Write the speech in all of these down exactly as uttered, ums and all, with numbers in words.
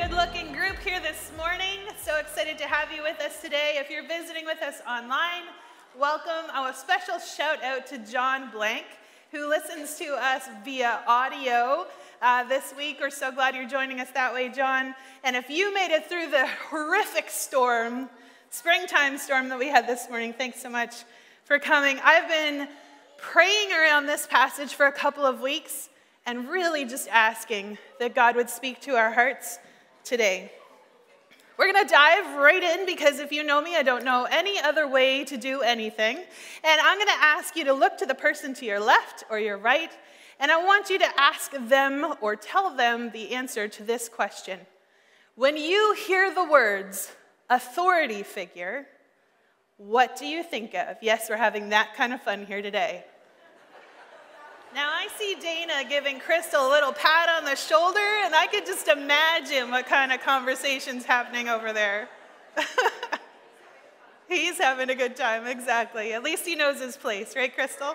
good-looking group here this morning. So excited to have you with us today. If you're visiting with us online, welcome. A special shout out to John Blank, who listens to us via audio uh, this week. We're so glad you're joining us that way, John. And if you made it through the horrific storm, springtime storm that we had this morning, thanks so much for coming. I've been praying around this passage for a couple of weeks and really just asking that God would speak to our hearts today. We're going to dive right in because if you know me, I don't know any other way to do anything. And I'm going to ask you to look to the person to your left or your right, and I want you to ask them or tell them the answer to this question. When you hear the words authority figure, what do you think of? Yes, we're having that kind of fun here today. Now, I see Dana giving Crystal a little pat on the shoulder, and I could just imagine what kind of conversation's happening over there. He's having a good time, exactly. At least he knows his place, right, Crystal?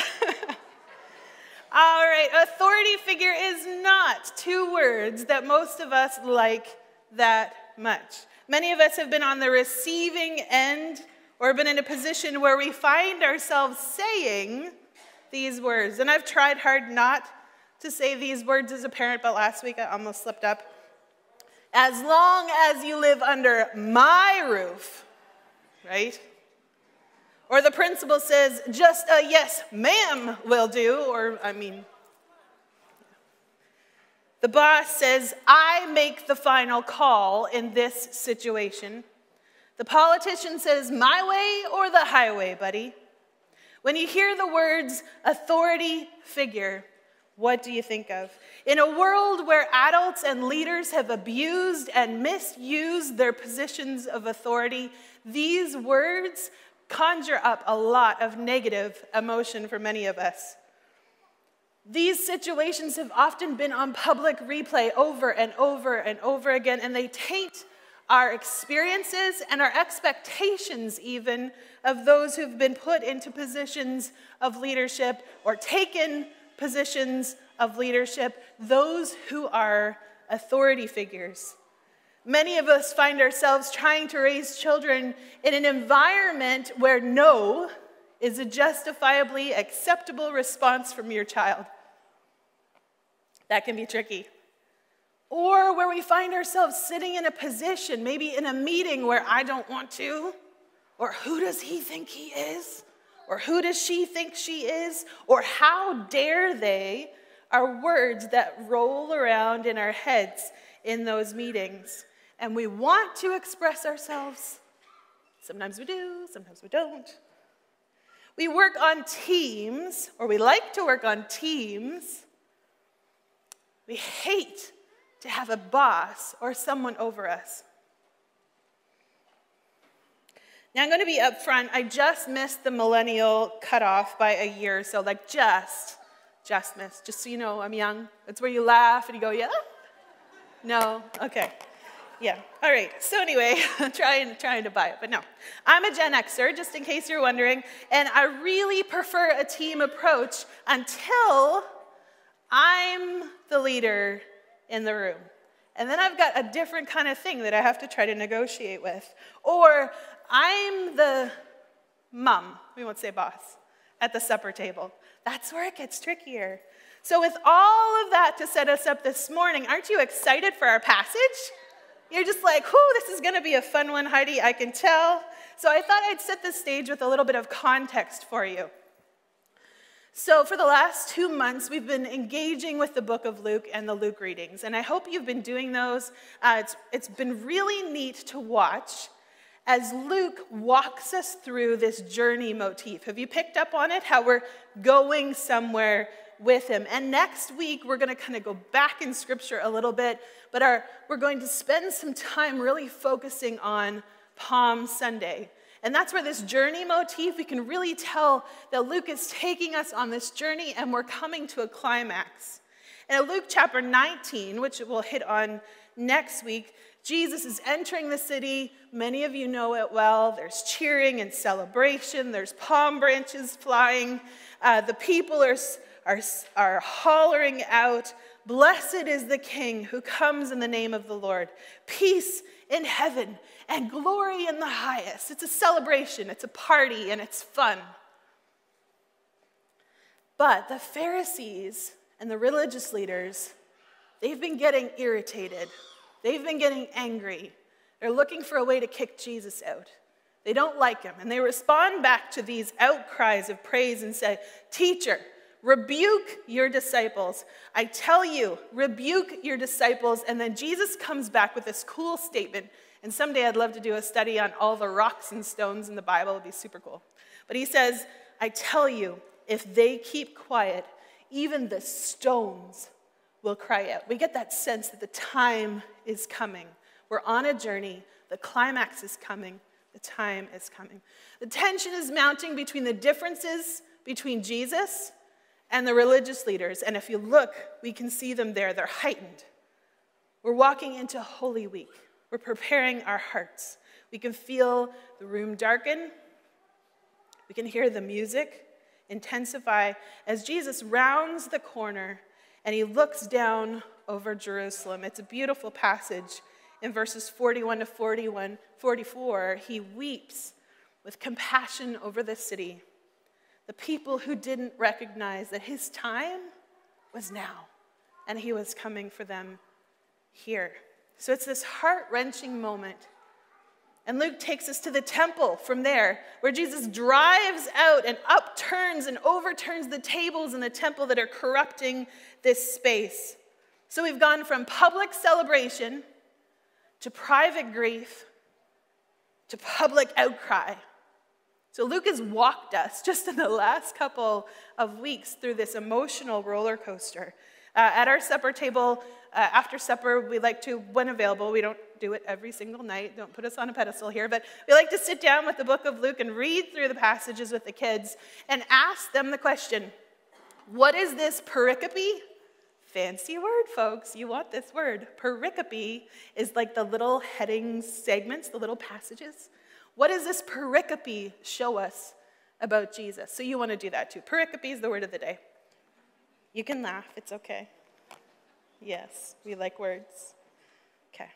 All right, authority figure is not two words that most of us like that much. Many of us have been on the receiving end or been in a position where we find ourselves saying these words. And I've tried hard not to say these words as a parent, but last week I almost slipped up. As long as you live under my roof, right? Or the principal says, just a yes, ma'am will do, or I mean, the boss says, I make the final call in this situation. The politician says, my way or the highway, buddy. When you hear the words authority figure, what do you think of? In a world where adults and leaders have abused and misused their positions of authority, these words conjure up a lot of negative emotion for many of us. These situations have often been on public replay over and over and over again, and they taint our experiences and our expectations even of those who've been put into positions of leadership or taken positions of leadership, those who are authority figures. Many of us find ourselves trying to raise children in an environment where no is a justifiably acceptable response from your child. That can be tricky. Or where we find ourselves sitting in a position, maybe in a meeting where I don't want to, or who does he think he is, or who does she think she is, or how dare they, are words that roll around in our heads in those meetings. And we want to express ourselves. Sometimes we do, sometimes we don't. We work on teams, or we like to work on teams. We hate to have a boss or someone over us. Now, I'm going to be upfront. I just missed the millennial cutoff by a year, so like just, just missed. Just so you know, I'm young. That's where you laugh and you go, yeah? No? Okay. Yeah. All right. So anyway, I'm trying, trying to buy it, but no. I'm a Gen Xer, just in case you're wondering, and I really prefer a team approach until I'm the leader in the room. And then I've got a different kind of thing that I have to try to negotiate with. Or I'm the mom, we won't say boss, at the supper table. That's where it gets trickier. So with all of that to set us up this morning, aren't you excited for our passage? You're just like, whoo, this is going to be a fun one, Heidi, I can tell. So I thought I'd set the stage with a little bit of context for you. So for the last two months, we've been engaging with the book of Luke and the Luke readings, and I hope you've been doing those. Uh, it's, it's been really neat to watch as Luke walks us through this journey motif. Have you picked up on it? How we're going somewhere with him. And next week, we're going to kind of go back in Scripture a little bit, but our, we're going to spend some time really focusing on Palm Sunday. And that's where this journey motif, we can really tell that Luke is taking us on this journey and we're coming to a climax. And in Luke chapter nineteen, which we'll hit on next week, Jesus is entering the city. Many of you know it well. There's cheering and celebration. There's palm branches flying. Uh, the people are, are, are hollering out, Blessed is the King who comes in the name of the Lord. Peace in heaven and glory in the highest. It's a celebration, it's a party, and it's fun. But the Pharisees and the religious leaders, they've been getting irritated. They've been getting angry. They're looking for a way to kick Jesus out. They don't like him, and they respond back to these outcries of praise and say, "Teacher, rebuke your disciples. I tell you, rebuke your disciples." And then Jesus comes back with this cool statement. And someday I'd love to do a study on all the rocks and stones in the Bible. It would be super cool. But he says, "I tell you, if they keep quiet, even the stones will cry out." We get that sense that the time is coming. We're on a journey. The climax is coming. The time is coming. The tension is mounting between the differences between Jesus and the religious leaders. And if you look, we can see them there. They're heightened. We're walking into Holy Week. We're preparing our hearts. We can feel the room darken. We can hear the music intensify as Jesus rounds the corner and he looks down over Jerusalem. It's a beautiful passage. In verses forty-one to forty-one, forty-four, he weeps with compassion over the city, the people who didn't recognize that his time was now, and he was coming for them here. So it's this heart-wrenching moment. And Luke takes us to the temple from there, where Jesus drives out and upturns and overturns the tables in the temple that are corrupting this space. So we've gone from public celebration to private grief, to public outcry. So Luke has walked us just in the last couple of weeks through this emotional roller coaster. Uh, at our supper table, uh, after supper, we like to, when available, we don't do it every single night, don't put us on a pedestal here, but we like to sit down with the book of Luke and read through the passages with the kids and ask them the question, what is this pericope? Fancy word, folks. You want this word. Pericope is like the little heading segments, the little passages. What does this pericope show us about Jesus? So you want to do that too. Pericope is the word of the day. You can laugh. It's okay. Yes, we like words. Okay.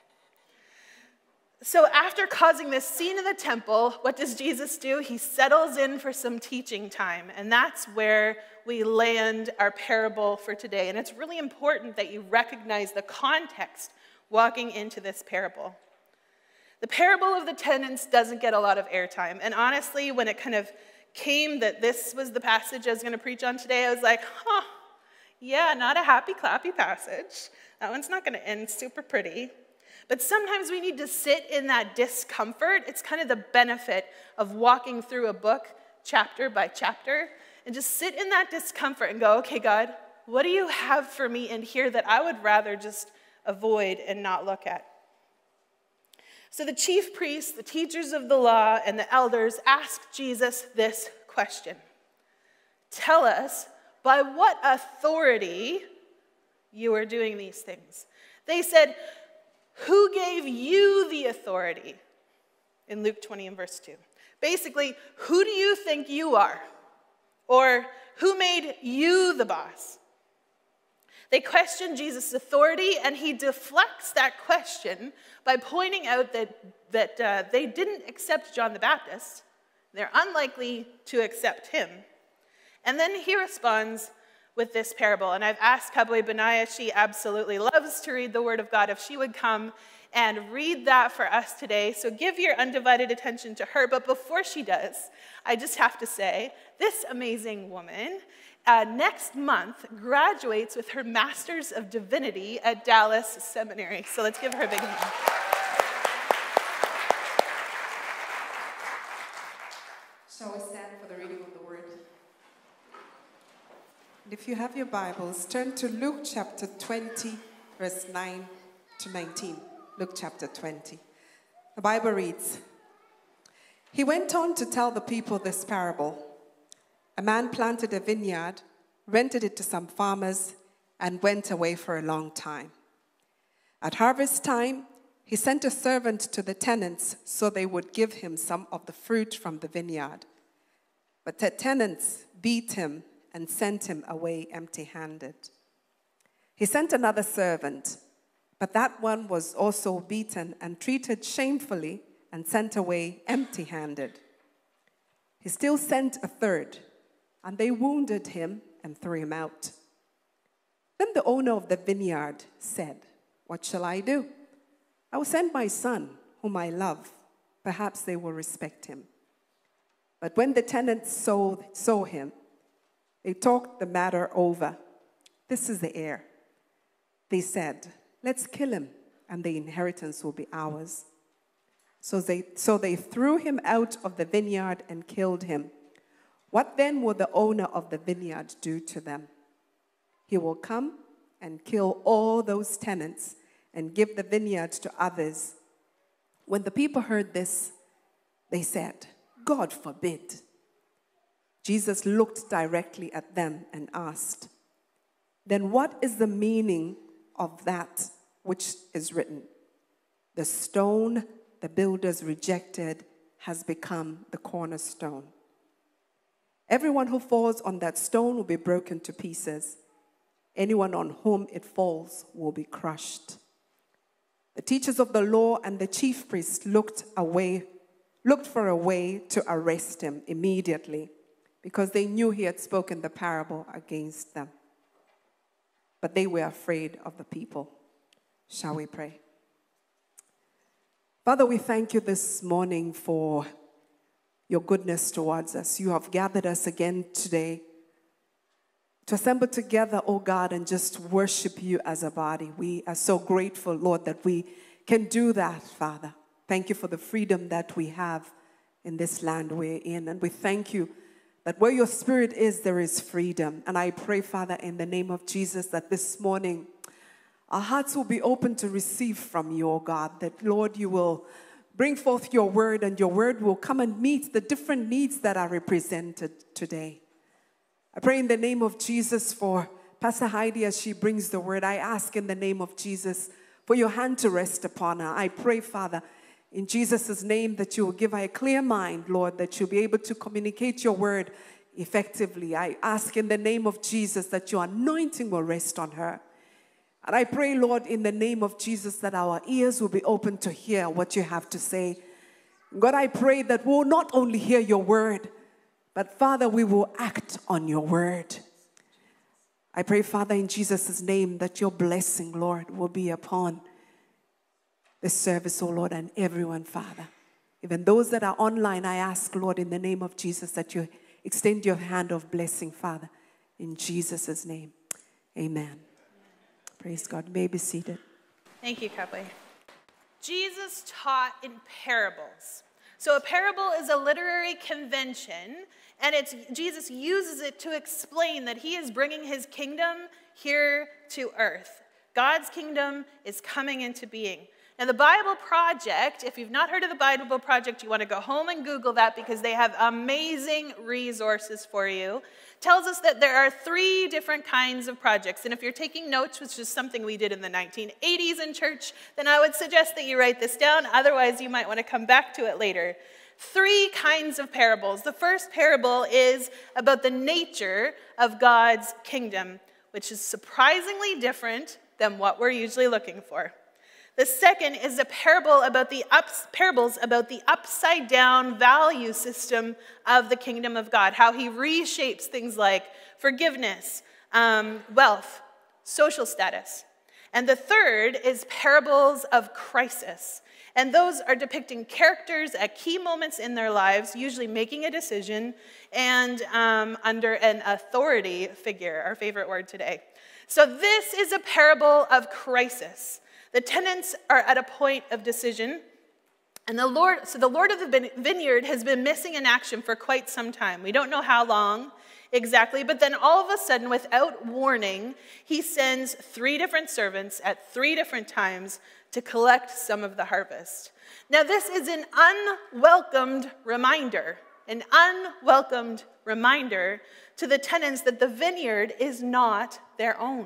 So after causing this scene in the temple, what does Jesus do? He settles in for some teaching time, and that's where we land our parable for today. And it's really important that you recognize the context walking into this parable. The parable of the tenants doesn't get a lot of airtime, and honestly, when it kind of came that this was the passage I was going to preach on today, I was like, huh, yeah, not a happy, clappy passage. That one's not going to end super pretty. But sometimes we need to sit in that discomfort. It's kind of the benefit of walking through a book chapter by chapter and just sit in that discomfort and go, okay, God, what do you have for me in here that I would rather just avoid and not look at? So the chief priests, the teachers of the law, and the elders asked Jesus this question. Tell us by what authority you are doing these things. They said, who gave you the authority? In Luke twenty and verse two. Basically, who do you think you are? Or who made you the boss? They question Jesus' authority, and he deflects that question by pointing out that, that uh, they didn't accept John the Baptist. They're unlikely to accept him. And then he responds with this parable. And I've asked Kabwe Benaya, she absolutely loves to read the Word of God, if she would come and read that for us today. So give your undivided attention to her. But before she does, I just have to say, this amazing woman uh, next month graduates with her Master's of Divinity at Dallas Seminary. So let's give her a big hand. Shall we stand for the reading of the Word? If you have your Bibles, turn to Luke chapter twenty, verse nine to nineteen. Luke chapter twenty. The Bible reads, he went on to tell the people this parable. A man planted a vineyard, rented it to some farmers, and went away for a long time. At harvest time, he sent a servant to the tenants so they would give him some of the fruit from the vineyard. But the tenants beat him and sent him away empty-handed. He sent another servant, but that one was also beaten and treated shamefully and sent away empty-handed. He still sent a third, and they wounded him and threw him out. Then the owner of the vineyard said, "What shall I do? I will send my son, whom I love. Perhaps they will respect him." But when the tenants saw, saw him, they talked the matter over. "This is the heir," they said. "Let's kill him, and the inheritance will be ours." So they, so they threw him out of the vineyard and killed him. What then will the owner of the vineyard do to them? He will come and kill all those tenants and give the vineyard to others. When the people heard this, they said, "God forbid." Jesus looked directly at them and asked, "Then what is the meaning of that which is written? The stone the builders rejected has become the cornerstone. Everyone who falls on that stone will be broken to pieces. Anyone on whom it falls will be crushed." The teachers of the law and the chief priests looked away, looked for a way to arrest him immediately, because they knew he had spoken the parable against them. But they were afraid of the people. Shall we pray? Father, we thank you this morning for your goodness towards us. You have gathered us again today to assemble together, oh God, and just worship you as a body. We are so grateful, Lord, that we can do that, Father. Thank you for the freedom that we have in this land we're in. And we thank you that where your Spirit is, there is freedom. And I pray, Father, in the name of Jesus, that this morning our hearts will be open to receive from you, oh God, that, Lord, you will bring forth your word, and your word will come and meet the different needs that are represented today. I pray in the name of Jesus for Pastor Heidi as she brings the word. I ask in the name of Jesus for your hand to rest upon her. I pray, Father, in Jesus' name, that you will give her a clear mind, Lord, that you'll be able to communicate your word effectively. I ask in the name of Jesus that your anointing will rest on her. And I pray, Lord, in the name of Jesus, that our ears will be open to hear what you have to say. God, I pray that we'll not only hear your word, but, Father, we will act on your word. I pray, Father, in Jesus' name, that your blessing, Lord, will be upon this service, oh Lord, and everyone, Father. Even those that are online, I ask, Lord, in the name of Jesus, that you extend your hand of blessing, Father, in Jesus' name. Amen. Praise God. You may be seated. Thank you, Kathleen. Jesus taught in parables. So a parable is a literary convention, and it's Jesus uses it to explain that he is bringing his kingdom here to earth. God's kingdom is coming into being. Now, the Bible Project, if you've not heard of the Bible Project, you want to go home and Google that because they have amazing resources for you, tells us that there are three different kinds of projects. And if you're taking notes, which is something we did in the nineteen eighties in church, then I would suggest that you write this down. Otherwise, you might want to come back to it later. Three kinds of parables. The first parable is about the nature of God's kingdom, which is surprisingly different than what we're usually looking for. The second is a parable about the ups, parables about the upside down value system of the kingdom of God, how he reshapes things like forgiveness, um, wealth, social status. And the third is parables of crisis. And those are depicting characters at key moments in their lives, usually making a decision, and um, under an authority figure, our favorite word today. So this is a parable of crisis. The tenants are at a point of decision, and the Lord, so the Lord of the vineyard has been missing in action for quite some time. We don't know how long exactly, but then all of a sudden, without warning, he sends three different servants at three different times to collect some of the harvest. Now, this is an unwelcomed reminder, an unwelcomed reminder to the tenants that the vineyard is not their own.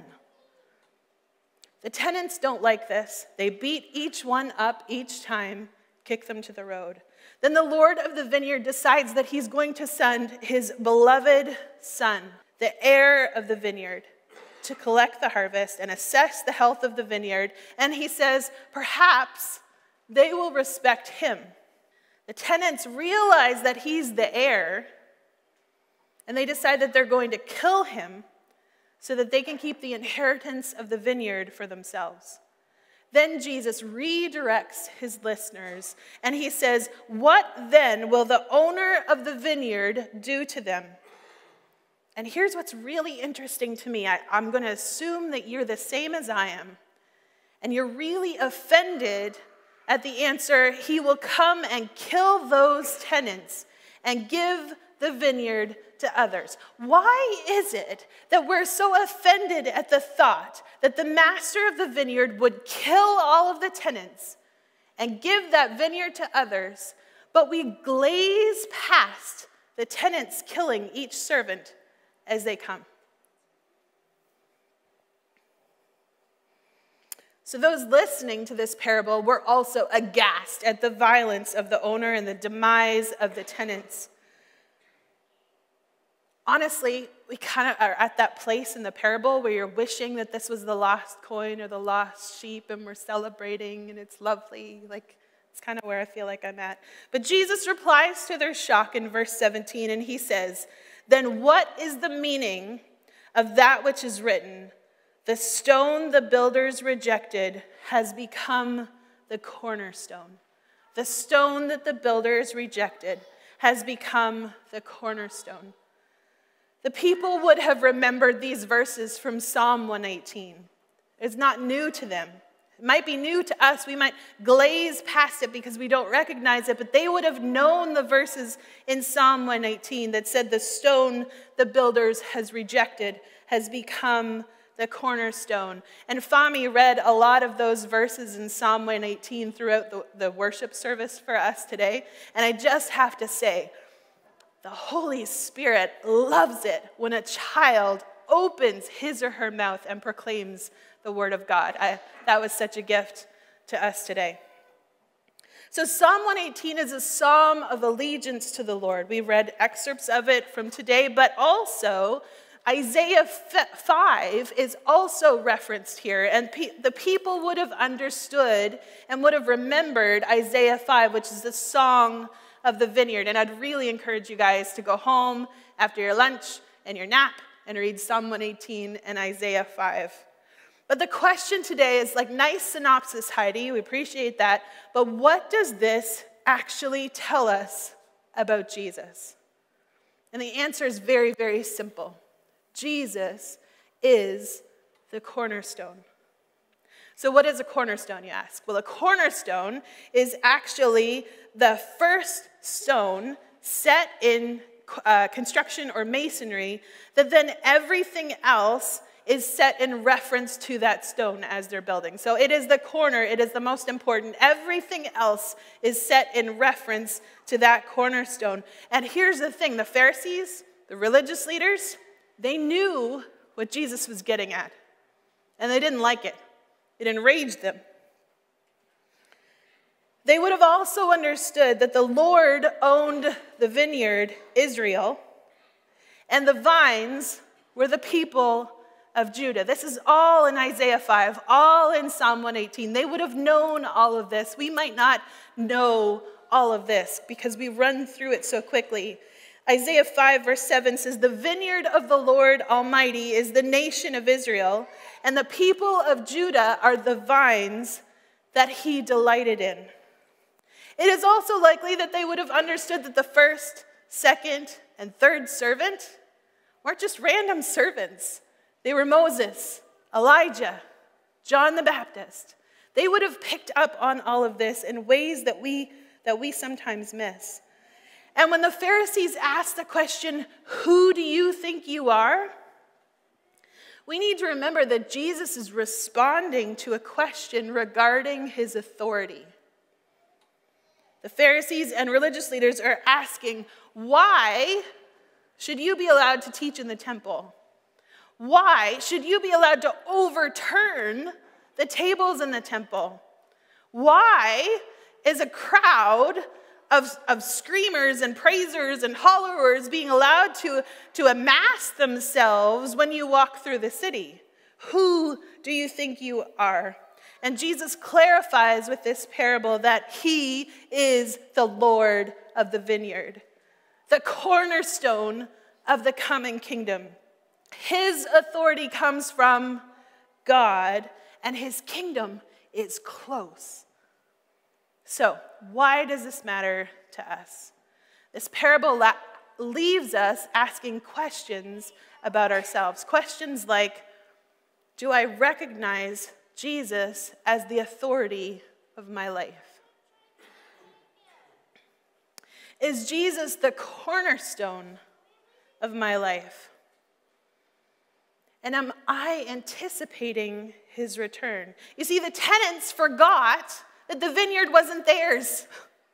The tenants don't like this. They beat each one up each time, kick them to the road. Then the Lord of the vineyard decides that he's going to send his beloved son, the heir of the vineyard, to collect the harvest and assess the health of the vineyard, and he says, perhaps they will respect him. The tenants realize that he's the heir, and they decide that they're going to kill him so that they can keep the inheritance of the vineyard for themselves. Then Jesus redirects his listeners, and he says, what then will the owner of the vineyard do to them? And here's what's really interesting to me. I, I'm going to assume that you're the same as I am, and you're really offended at the answer, he will come and kill those tenants and give the vineyard to others. Why is it that we're so offended at the thought that the master of the vineyard would kill all of the tenants and give that vineyard to others, but we glaze past the tenants killing each servant as they come? So those listening to this parable were also aghast at the violence of the owner and the demise of the tenants. Honestly, we kind of are at that place in the parable where you're wishing that this was the lost coin or the lost sheep, and we're celebrating, and it's lovely. Like, it's kind of where I feel like I'm at. But Jesus replies to their shock in verse seventeen, and he says, then what is the meaning of that which is written? The stone the builders rejected has become the cornerstone. The stone that the builders rejected has become the cornerstone. The people would have remembered these verses from Psalm one eighteen. It's not new to them. It might be new to us. We might glaze past it because we don't recognize it, but they would have known the verses in Psalm one eighteen that said the stone the builders has rejected has become the cornerstone. And Fami read a lot of those verses in Psalm one eighteen throughout the, the worship service for us today. And I just have to say, the Holy Spirit loves it when a child opens his or her mouth and proclaims the word of God. I, that was such a gift to us today. So Psalm one eighteen is a psalm of allegiance to the Lord. We read excerpts of it from today, but also Isaiah five is also referenced here, and pe- the people would have understood and would have remembered Isaiah five, which is the song of the vineyard. And I'd really encourage you guys to go home after your lunch and your nap and read Psalm one eighteen and Isaiah five. But the question today is like, nice synopsis, Heidi, we appreciate that, but what does this actually tell us about Jesus? And the answer is very, very simple. Jesus is the cornerstone. So what is a cornerstone, you ask? Well, a cornerstone is actually the first stone set in uh, construction or masonry that then everything else is set in reference to that stone as they're building. So it is the corner, it is the most important. Everything else is set in reference to that cornerstone. And here's the thing, the Pharisees, the religious leaders, they knew what Jesus was getting at, and they didn't like it. It enraged them. They would have also understood that the Lord owned the vineyard, Israel, and the vines were the people of Judah. This is all in Isaiah five, all in Psalm one eighteen. They would have known all of this. We might not know all of this because we run through it so quickly. Isaiah five verse seven says, the vineyard of the Lord Almighty is the nation of Israel, and the people of Judah are the vines that he delighted in. It is also likely that they would have understood that the first, second, and third servant weren't just random servants. They were Moses, Elijah, John the Baptist. They would have picked up on all of this in ways that we, that we sometimes miss. And when the Pharisees asked the question, who do you think you are? We need to remember that Jesus is responding to a question regarding his authority. The Pharisees and religious leaders are asking, why should you be allowed to teach in the temple? Why should you be allowed to overturn the tables in the temple? Why is a crowd of, of screamers and praisers and hollowers being allowed to, to amass themselves when you walk through the city? Who do you think you are? And Jesus clarifies with this parable that he is the Lord of the vineyard, the cornerstone of the coming kingdom. His authority comes from God, and his kingdom is close. So, why does this matter to us? This parable la- leaves us asking questions about ourselves. Questions like, do I recognize Jesus as the authority of my life? Is Jesus the cornerstone of my life? And am I anticipating his return? You see, the tenants forgot that the vineyard wasn't theirs.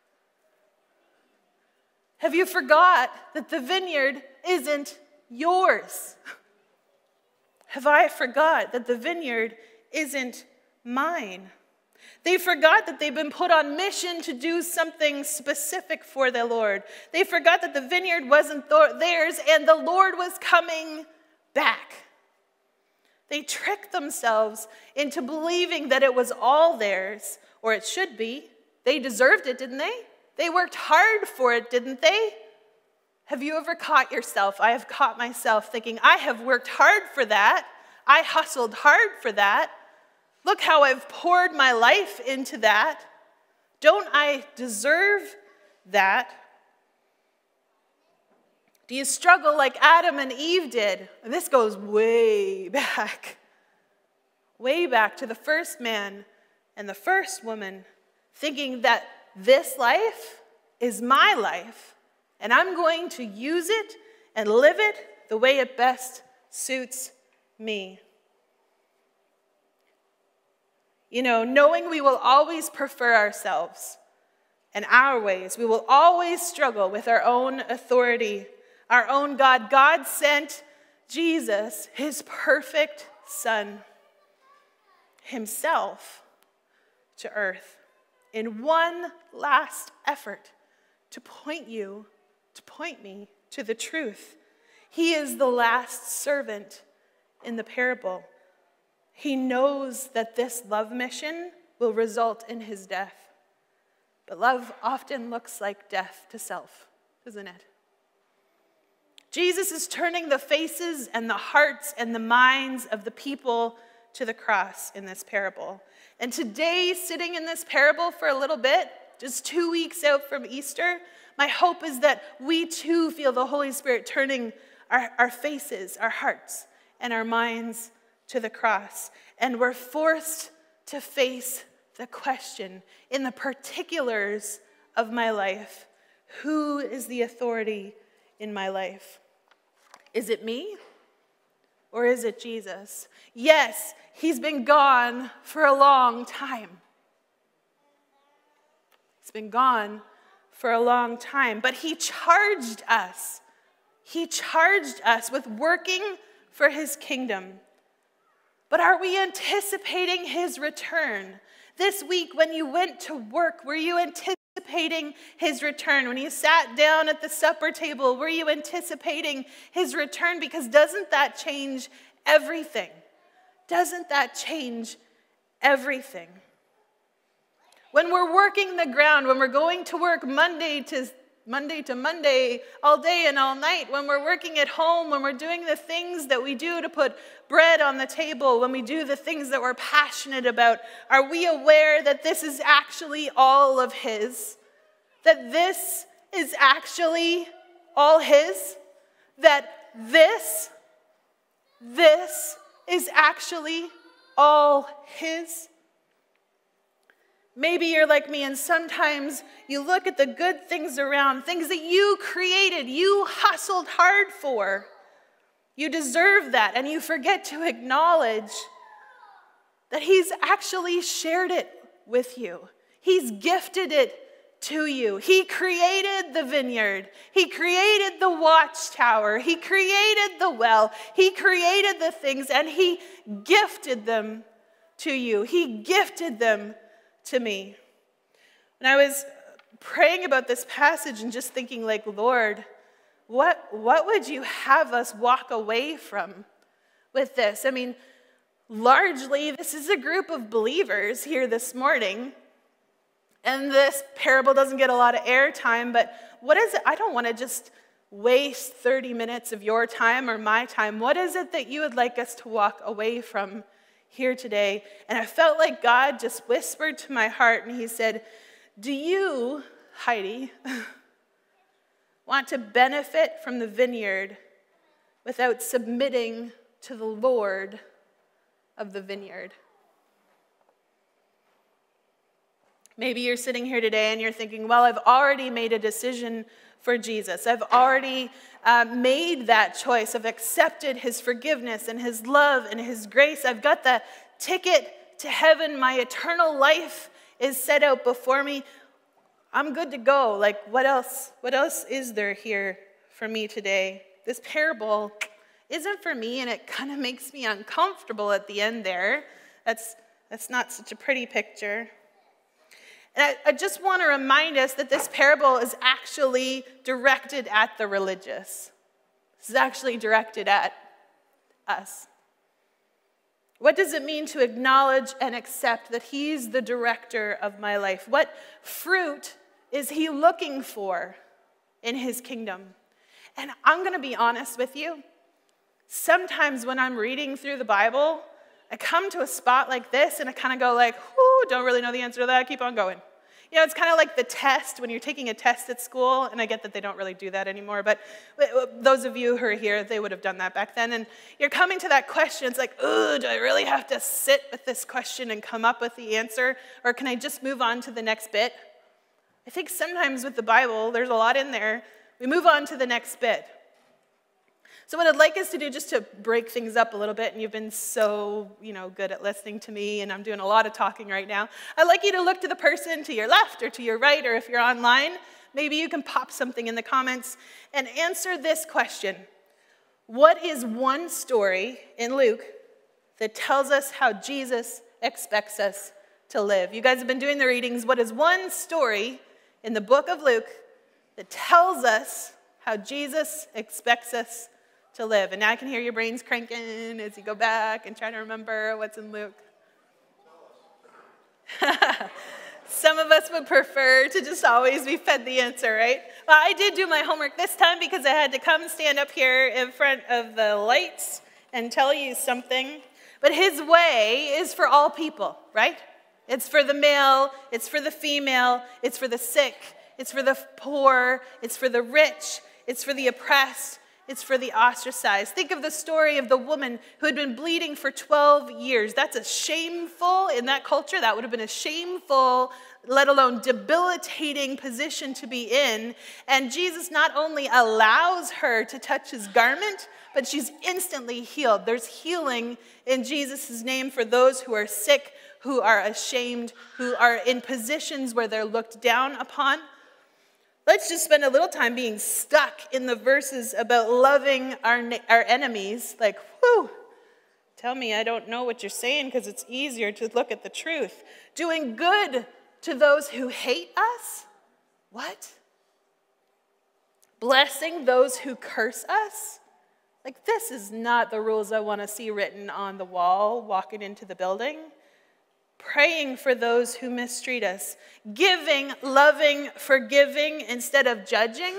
Have you forgot that the vineyard isn't yours? Have I forgot that the vineyard isn't mine? They forgot that they've been put on mission to do something specific for the Lord. They forgot that the vineyard wasn't th- theirs and the Lord was coming back. They tricked themselves into believing that it was all theirs, or it should be. They deserved it, didn't they? They worked hard for it, didn't they? Have you ever caught yourself? I have caught myself thinking, I have worked hard for that. I hustled hard for that. Look how I've poured my life into that. Don't I deserve that? Do you struggle like Adam and Eve did? And this goes way back. Way back to the first man and the first woman, thinking that this life is my life, and I'm going to use it and live it the way it best suits me. You know, knowing we will always prefer ourselves and our ways, we will always struggle with our own authority, our own God. God sent Jesus, his perfect Son, himself, to earth in one last effort to point you, to point me to the truth. He is the last servant in the parable. He knows that this love mission will result in his death. But love often looks like death to self, doesn't it? Jesus is turning the faces and the hearts and the minds of the people to the cross in this parable. And today, sitting in this parable for a little bit, just two weeks out from Easter, my hope is that we too feel the Holy Spirit turning our, our faces, our hearts, and our minds to the cross. And we're forced to face the question in the particulars of my life, who is the authority in my life? Is it me? Or is it Jesus? Yes, he's been gone for a long time. He's been gone for a long time, but he charged us. He charged us with working for his kingdom. But are we anticipating his return? This week when you went to work, were you anticipating his return? When you sat down at the supper table, were you anticipating his return? Because doesn't that change everything? Doesn't that change everything? When we're working the ground, when we're going to work Monday to Monday to Monday, all day and all night, when we're working at home, when we're doing the things that we do to put bread on the table, when we do the things that we're passionate about, are we aware that this is actually all of his? That this is actually all his? That this, this is actually all his? Maybe you're like me and sometimes you look at the good things around, things that you created, you hustled hard for. You deserve that, and you forget to acknowledge that he's actually shared it with you. He's gifted it to you. He created the vineyard. He created the watchtower. He created the well. He created the things, and he gifted them to you. He gifted them to me. And I was praying about this passage and just thinking, like, Lord, what, what would you have us walk away from with this? I mean, largely, this is a group of believers here this morning. And this parable doesn't get a lot of airtime, but what is it? I don't want to just waste thirty minutes of your time or my time. What is it that you would like us to walk away from here today? And I felt like God just whispered to my heart, and he said, do you, Heidi, want to benefit from the vineyard without submitting to the Lord of the vineyard? Maybe you're sitting here today and you're thinking, well, I've already made a decision for Jesus. I've already uh, made that choice. I've accepted his forgiveness and his love and his grace. I've got the ticket to heaven. My eternal life is set out before me. I'm good to go. Like, what else? What else is there here for me today? This parable isn't for me, and it kind of makes me uncomfortable at the end there. That's, that's not such a pretty picture. And I, I just want to remind us that this parable is actually directed at the religious. This is actually directed at us. What does it mean to acknowledge and accept that he's the director of my life? What fruit is he looking for in his kingdom? And I'm going to be honest with you. Sometimes when I'm reading through the Bible, I come to a spot like this and I kind of go like, whoo, don't really know the answer to that, keep on going. You know, it's kind of like the test when you're taking a test at school, and I get that they don't really do that anymore, but those of you who are here, they would have done that back then, and you're coming to that question, it's like, ooh, do I really have to sit with this question and come up with the answer, or can I just move on to the next bit? I think sometimes with the Bible, there's a lot in there, we move on to the next bit. So what I'd like us to do, just to break things up a little bit, and you've been so, you know, good at listening to me, and I'm doing a lot of talking right now. I'd like you to look to the person to your left or to your right, or if you're online, maybe you can pop something in the comments and answer this question. What is one story in Luke that tells us how Jesus expects us to live? You guys have been doing the readings. What is one story in the book of Luke that tells us how Jesus expects us to live? And now I can hear your brains cranking as you go back and try to remember what's in Luke. Some of us would prefer to just always be fed the answer, right? Well, I did do my homework this time because I had to come stand up here in front of the lights and tell you something. But his way is for all people, right? It's for the male, it's for the female, it's for the sick, it's for the poor, it's for the rich, it's for the oppressed, it's for the ostracized. Think of the story of the woman who had been bleeding for twelve years. That's a shameful, in that culture, that would have been a shameful, let alone debilitating position to be in. And Jesus not only allows her to touch his garment, but she's instantly healed. There's healing in Jesus' name for those who are sick, who are ashamed, who are in positions where they're looked down upon. Let's just spend a little time being stuck in the verses about loving our, our enemies. Like, whew, tell me I don't know what you're saying because it's easier to look at the truth. Doing good to those who hate us? What? Blessing those who curse us? Like, this is not the rules I want to see written on the wall walking into the building. Praying for those who mistreat us, giving, loving, forgiving instead of judging,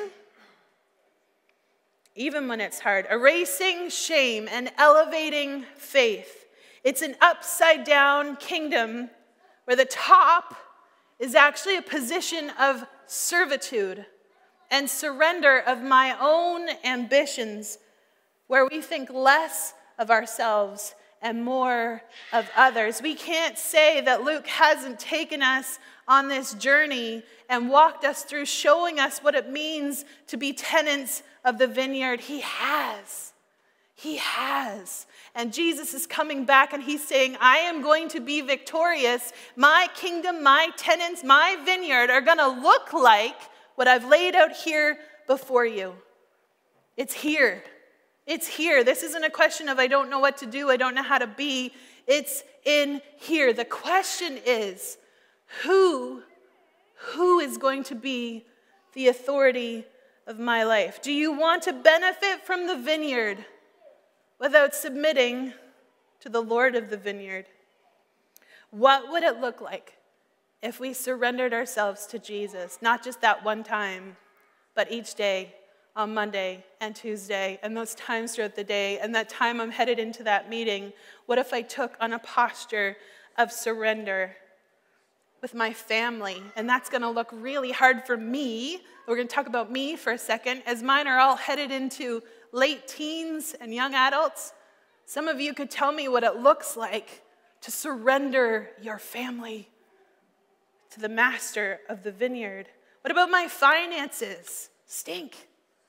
even when it's hard, erasing shame and elevating faith. It's an upside down kingdom where the top is actually a position of servitude and surrender of my own ambitions, where we think less of ourselves and more of others. We can't say that Luke hasn't taken us on this journey and walked us through showing us what it means to be tenants of the vineyard. He has. He has. And Jesus is coming back and he's saying, I am going to be victorious. My kingdom, my tenants, my vineyard are going to look like what I've laid out here before you. It's here. It's here. This isn't a question of I don't know what to do, I don't know how to be. It's in here. The question is, who, who is going to be the authority of my life? Do you want to benefit from the vineyard without submitting to the Lord of the vineyard. What would it look like if we surrendered ourselves to Jesus, not just that one time, but each day on Monday and Tuesday and those times throughout the day and that time I'm headed into that meeting? What if I took on a posture of surrender with my family? And that's going to look really hard for me. We're going to talk about me for a second, as mine are all headed into late teens and young adults. Some of you could tell me what it looks like to surrender your family to the master of the vineyard. What about my finances? Stink.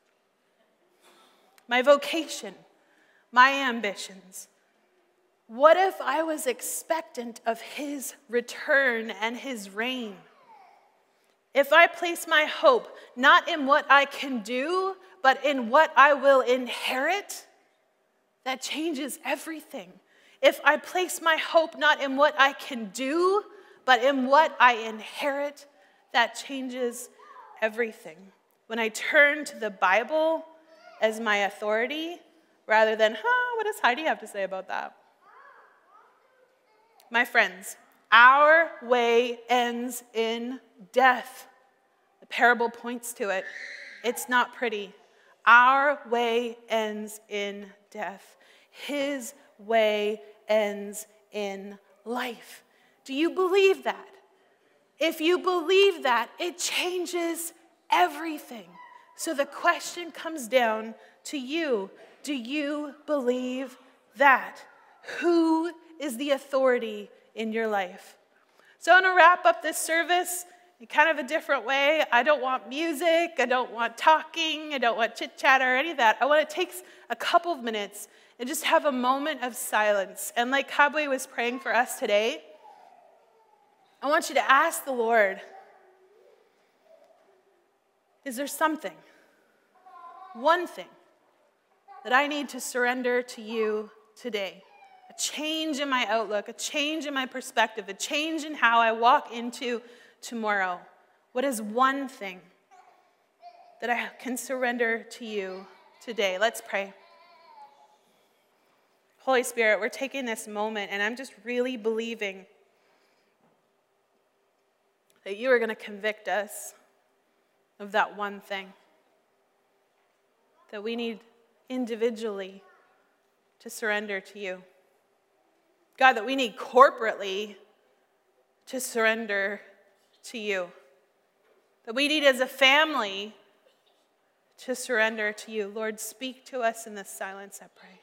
My vocation, my ambitions. What if I was expectant of his return and his reign? If I place my hope not in what I can do, but in what I will inherit, that changes everything. If I place my hope not in what I can do, but in what I inherit, that changes everything. When I turn to the Bible as my authority, rather than, huh, what does Heidi have to say about that? My friends, our way ends in death. The parable points to it. It's not pretty. Our way ends in death. His way ends in life. Do you believe that? If you believe that, it changes everything. So the question comes down to you. Do you believe that? Who is the authority in your life? So I want to wrap up this service in kind of a different way. I don't want music. I don't want talking. I don't want chit-chat or any of that. I want to take a couple of minutes and just have a moment of silence. And like Kabwe was praying for us today, I want you to ask the Lord, is there something, one thing, that I need to surrender to you today? A change in my outlook, a change in my perspective, a change in how I walk into tomorrow. What is one thing that I can surrender to you today? Let's pray. Holy Spirit, we're taking this moment, and I'm just really believing that you are going to convict us of that one thing that we need individually to surrender to you. God, that we need corporately to surrender to you. That we need as a family to surrender to you. Lord, speak to us in this silence, I pray.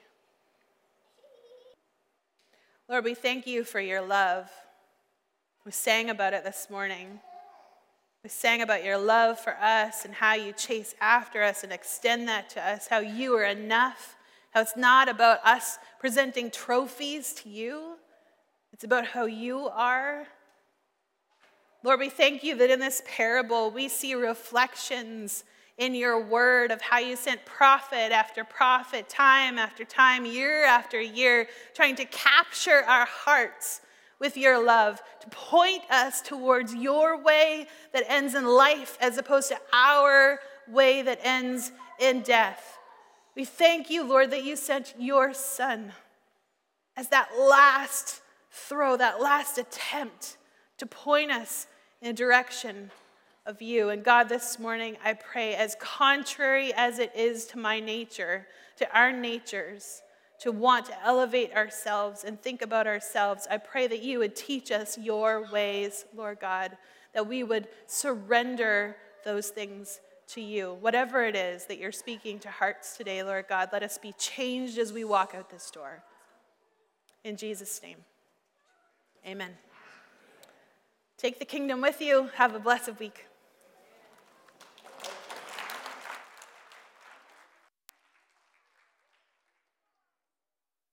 Lord, we thank you for your love. We sang about it this morning. We sang about your love for us and how you chase after us and extend that to us, how you are enough, how it's not about us presenting trophies to you. It's about how you are. Lord, we thank you that in this parable we see reflections in your word of how you sent prophet after prophet, time after time, year after year, trying to capture our hearts with your love, to point us towards your way that ends in life as opposed to our way that ends in death. We thank you, Lord, that you sent your son as that last throw, that last attempt to point us in a direction of you. And God, this morning I pray, as contrary as it is to my nature, to our natures, to want to elevate ourselves and think about ourselves, I pray that you would teach us your ways, Lord God, that we would surrender those things to you. Whatever it is that you're speaking to hearts today, Lord God, let us be changed as we walk out this door. In Jesus' name, amen. Take the kingdom with you. Have a blessed week.